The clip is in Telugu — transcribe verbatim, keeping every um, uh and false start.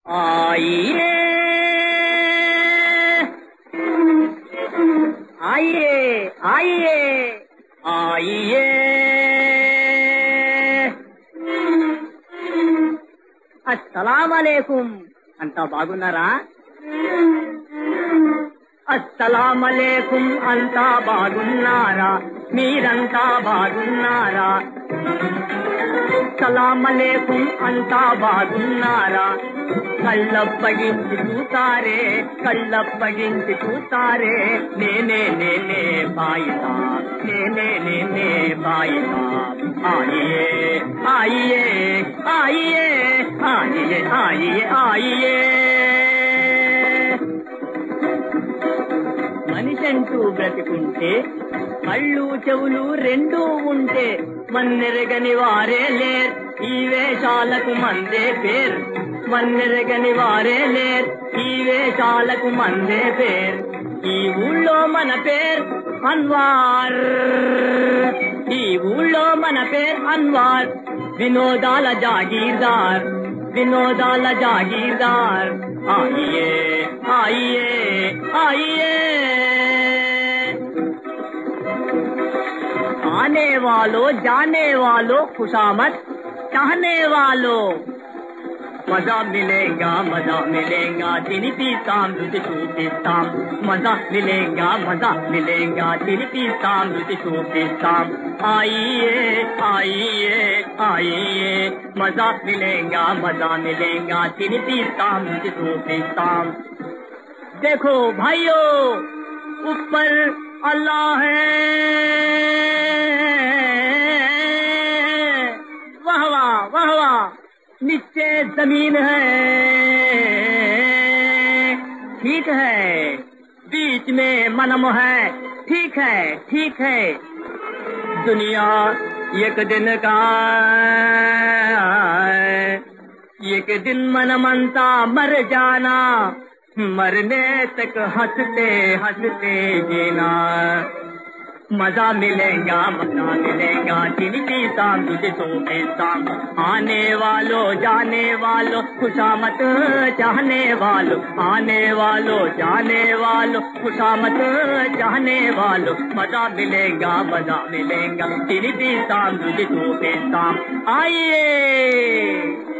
आइए आइए आइए आइए अस्सलाम वालेकुम अंता बागुन्नारा अस्सलाम वालेकुम अंता बागुन्नारा मीरंता बागुन्नारा सलाम अलैकुम अंता बागुन्नारा कल्लప్పगिंచి చూతారే కళ్ళప్పగించి చూతారే నేనే నేనే బాయితా నేనే నేనే బాయితా आइए आइए आइए आइए आइए आइए మనిషంటూ బ్రతికుంటే కళ్ళు చెవులు రెండూ ఉంటే మన్నెరగని వారే లేర్ ఈ వేషాలకు మందే పేర్ మన్నెరగని వారే లేర్ ఈ వేషాలకు మందే పేర్ ఈ ఊళ్ళో మన పేర్ అన్వార్ ఈ ఊళ్ళో మన పేర్ అన్వార్ వినోదాల జాగీర్దార్ వినోదాల జాగీర్దార్ ఆయియే ఆయియే ఆయియే आने वालों जाने वालों खुशामद चाहने वालों मजा मिलेगा मजा मिलेगा तिनिपीताम रुचि చూపిస్తాం मजा मिलेगा मजा मिलेगा तिनिपीताम रुचि చూపిస్తాం आइए आइए आइए मजा मिलेगा मजा मिलेगा तिनिपीताम रुचि చూపిస్తాం देखो भाइयों ऊपर अल्लाह है वाह वाह वाह वाह नीचे जमीन है ठीक है बीच में मनम है ठीक है ठीक है दुनिया एक दिन का एक दिन मनमंता मर जाना मरने तक हंसते हंसते जीना मजा मिलेगा मजा मिलेगा तिनिपीताम तुझे చూపిస్తాం आने वालों जाने वालों खुशामत चाहने वालों आने वालों जाने वालों खुशामत चाहने वालों मजा मिलेगा मजा मिलेगा तिनिपीताम तुझे చూపిస్తాం आइए